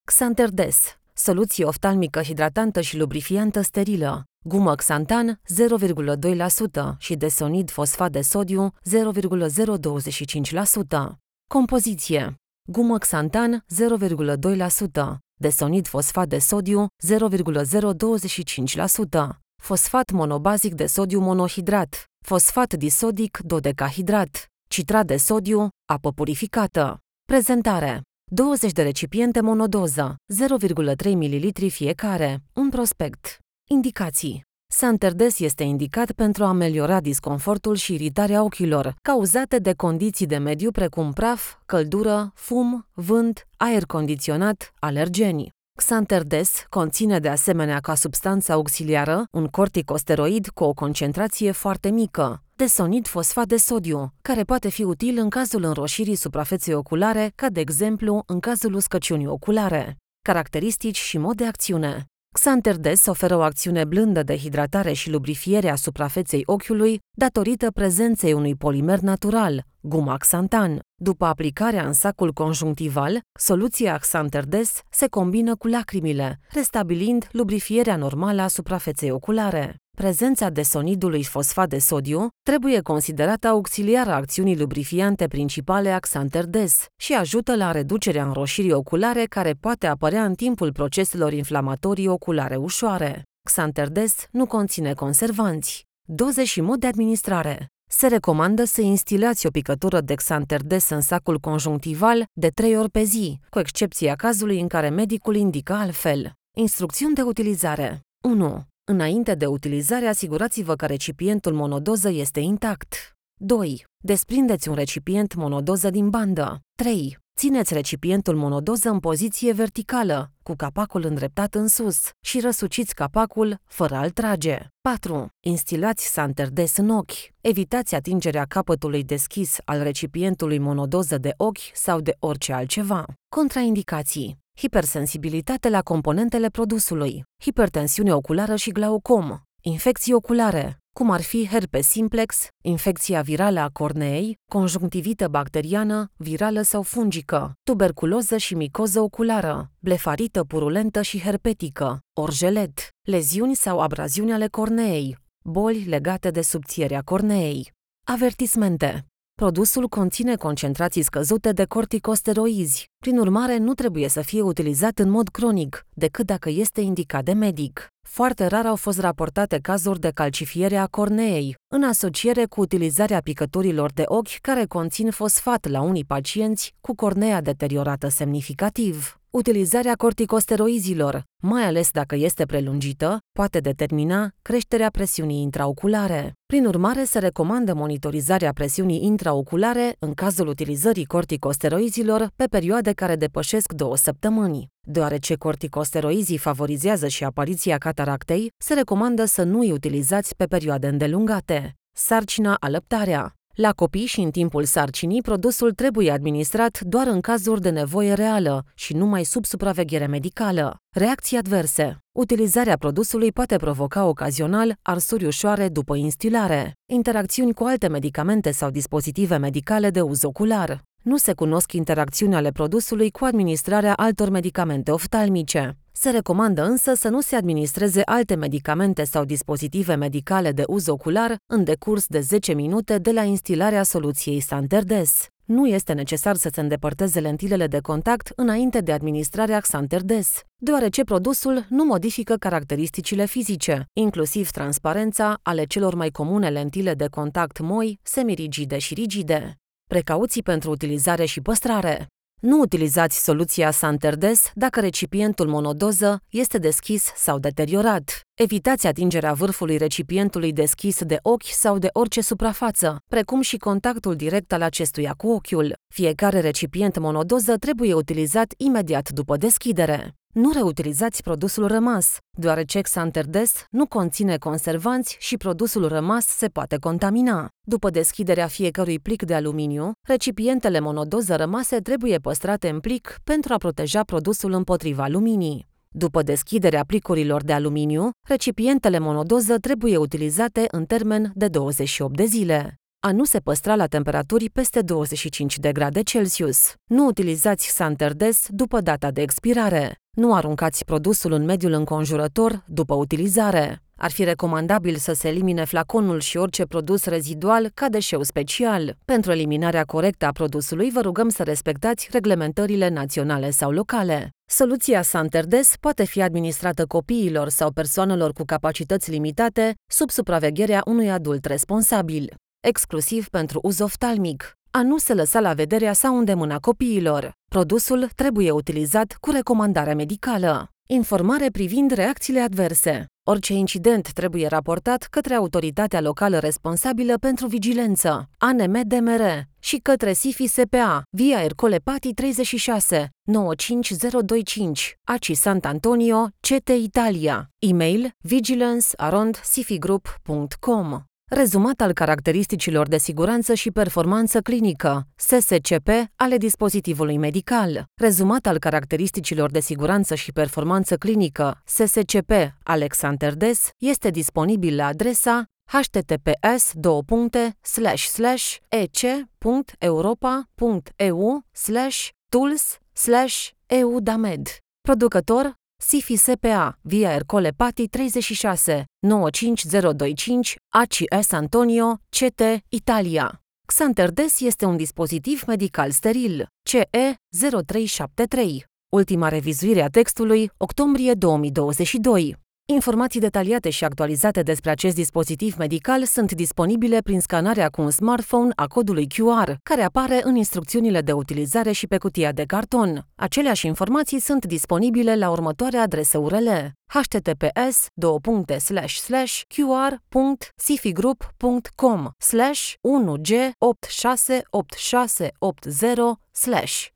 Xanterdes, soluție oftalmică hidratantă și lubrifiantă sterilă, gumă Xantan 0,2% și desonid fosfat de sodiu 0,025%. Compoziție: gumă Xantan 0,2%, desonid fosfat de sodiu 0,025%, fosfat monobazic de sodiu monohidrat, fosfat disodic dodecahidrat, citrat de sodiu, apă purificată. Prezentare: 20 de recipiente monodoză, 0,3 ml fiecare, un prospect. Indicații: Xanterdes este indicat pentru a ameliora disconfortul și iritarea ochilor, cauzate de condiții de mediu precum praf, căldură, fum, vânt, aer condiționat, alergeni. Xanterdes conține de asemenea ca substanță auxiliară un corticosteroid cu o concentrație foarte mică, desonid fosfat de sodiu, care poate fi util în cazul înroșirii suprafeței oculare, ca de exemplu în cazul uscăciunii oculare. Caracteristici și mod de acțiune: Xanterdes oferă o acțiune blândă de hidratare și lubrifiere a suprafeței ochiului datorită prezenței unui polimer natural, guma Xantan. După aplicarea în sacul conjunctival, soluția Xanterdes se combină cu lacrimile, restabilind lubrifierea normală a suprafeței oculare. Prezența desonidului fosfat de sodiu trebuie considerată auxiliară acțiunii lubrifiante principale a Xanterdes și ajută la reducerea înroșirii oculare care poate apărea în timpul proceselor inflamatorii oculare ușoare. Xanterdes nu conține conservanți. Doze și mod de administrare: se recomandă să instilați o picătură de Xanterdes în sacul conjunctival de 3 ori pe zi, cu excepția cazului în care medicul indică altfel. Instrucțiuni de utilizare: 1. Înainte de utilizare, asigurați-vă că recipientul monodoză este intact. 2. Desprindeți un recipient monodoză din bandă. 3. Țineți recipientul monodoză în poziție verticală, cu capacul îndreptat în sus și răsuciți capacul fără a-l trage. 4. Instilați Xanterdes în ochi. Evitați atingerea capătului deschis al recipientului monodoză de ochi sau de orice altceva. Contraindicații: hipersensibilitate la componentele produsului, hipertensiune oculară și glaucom, infecții oculare, cum ar fi herpes simplex, infecția virală a corneei, conjunctivită bacteriană, virală sau fungică, tuberculoză și micoză oculară, blefarită purulentă și herpetică, orgelet, leziuni sau abraziuni ale corneei, boli legate de subțierea corneei. Avertismente: produsul conține concentrații scăzute de corticosteroizi, prin urmare nu trebuie să fie utilizat în mod cronic, decât dacă este indicat de medic. Foarte rar au fost raportate cazuri de calcifiere a corneei, în asociere cu utilizarea picăturilor de ochi care conțin fosfat la unii pacienți cu cornea deteriorată semnificativ. Utilizarea corticosteroizilor, mai ales dacă este prelungită, poate determina creșterea presiunii intraoculare. Prin urmare, se recomandă monitorizarea presiunii intraoculare în cazul utilizării corticosteroizilor pe perioade care depășesc 2 săptămâni. Deoarece corticosteroizii favorizează și apariția cataractei, se recomandă să nu îi utilizați pe perioade îndelungate. Sarcina, alăptarea. La copii și în timpul sarcinii, produsul trebuie administrat doar în cazuri de nevoie reală și numai sub supraveghere medicală. Reacții adverse. Utilizarea produsului poate provoca ocazional arsuri ușoare după instilare, interacțiuni cu alte medicamente sau dispozitive medicale de uz ocular. Nu se cunosc interacțiuni ale produsului cu administrarea altor medicamente oftalmice. Se recomandă însă să nu se administreze alte medicamente sau dispozitive medicale de uz ocular în decurs de 10 minute de la instilarea soluției Xanterdes. Nu este necesar să se îndepărteze lentilele de contact înainte de administrarea Xanterdes, deoarece produsul nu modifică caracteristicile fizice, inclusiv transparența ale celor mai comune lentile de contact moi, semirigide și rigide. Precauții pentru utilizare și păstrare. Nu utilizați soluția Xanterdes dacă recipientul monodoză este deschis sau deteriorat. Evitați atingerea vârfului recipientului deschis de ochi sau de orice suprafață, precum și contactul direct al acestuia cu ochiul. Fiecare recipient monodoză trebuie utilizat imediat după deschidere. Nu reutilizați produsul rămas, deoarece Xanterdes nu conține conservanți și produsul rămas se poate contamina. După deschiderea fiecărui plic de aluminiu, recipientele monodoză rămase trebuie păstrate în plic pentru a proteja produsul împotriva luminii. După deschiderea plicurilor de aluminiu, recipientele monodoză trebuie utilizate în termen de 28 de zile. A nu se păstra la temperaturi peste 25 de grade Celsius. Nu utilizați Santerdes după data de expirare. Nu aruncați produsul în mediul înconjurător după utilizare. Ar fi recomandabil să se elimine flaconul și orice produs rezidual ca deșeu special. Pentru eliminarea corectă a produsului, vă rugăm să respectați reglementările naționale sau locale. Soluția Santerdes poate fi administrată copiilor sau persoanelor cu capacități limitate sub supravegherea unui adult responsabil, exclusiv pentru uz oftalmic. A nu se lăsa la vederea sau îndemâna copiilor. Produsul trebuie utilizat cu recomandare medicală. Informare privind reacțiile adverse. Orice incident trebuie raportat către autoritatea locală responsabilă pentru vigilență, ANM-DMR, și către SIFI SPA, via Ercole Pati 36, 95025, ACI Sant'Antonio, CT Italia. E-mail vigilance@sifigroup.com. Rezumat al caracteristicilor de siguranță și performanță clinică, SSCP, ale dispozitivului medical. Rezumat al caracteristicilor de siguranță și performanță clinică, SSCP, ale Santerdes, este disponibil la adresa https://ec.europa.eu/tools/eudamed. Producător SIFI SPA, via Ercole Pati 36, 95025, ACI Sant'Antonio, CT Italia. Santerdes este un dispozitiv medical steril, CE 0373. Ultima revizuire a textului, octombrie 2022. Informații detaliate și actualizate despre acest dispozitiv medical sunt disponibile prin scanarea cu un smartphone a codului QR, care apare în instrucțiunile de utilizare și pe cutia de carton. Aceleași informații sunt disponibile la următoarea adresă URL: https://qr.sifigroup.com/1g868680/